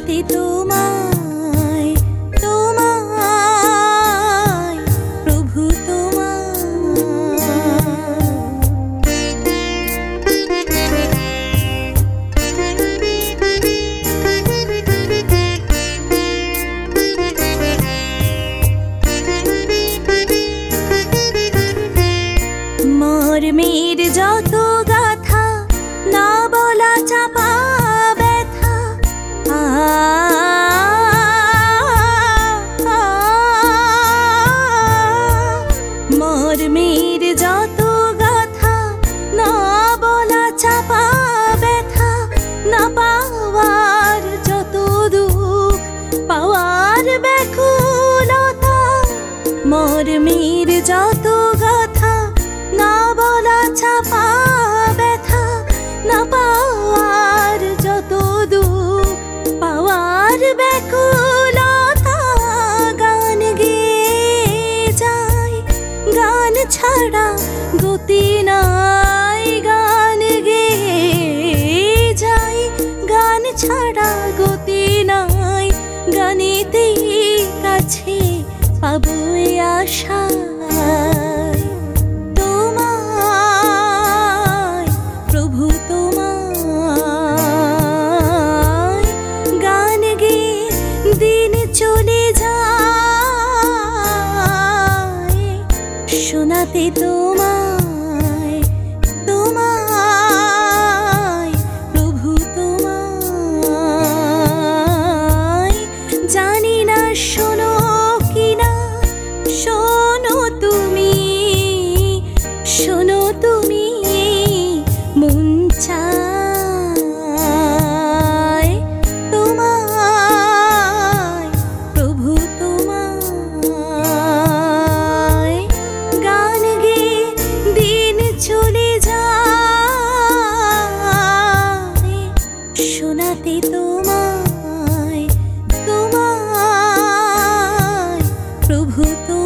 শোনাতে তোমায় তোমায় প্রভু মর্মের যত গাথা না বলা চাপা ব্যথা মর্মের যত গাথা না বলা চাপা ব্যথা না পাওয়ার যত দুঃখ পাওয়ার ব্যাকুলতা মর্মের যত গাথা না বলা চাপা ব্যথা না পাওয়ার যত দুঃখ পাওয়ার ব্যাকুলতা গান গেয়ে যাই গান ছাড়া গতি নাই গান গেয়ে যাই গান ছাড়া গতি নাই গানেতেই কাছে পাবো এই আশা শোনাতে তোমায় তোমায় প্রভু তোমায় জানি না শোনো কিনা শোনো তুমি মন চায় তোমায় প্রভু তোমায় গান গেয়ে দিন চলে যায় শোনাতে তোমায় তোমায় প্রভু।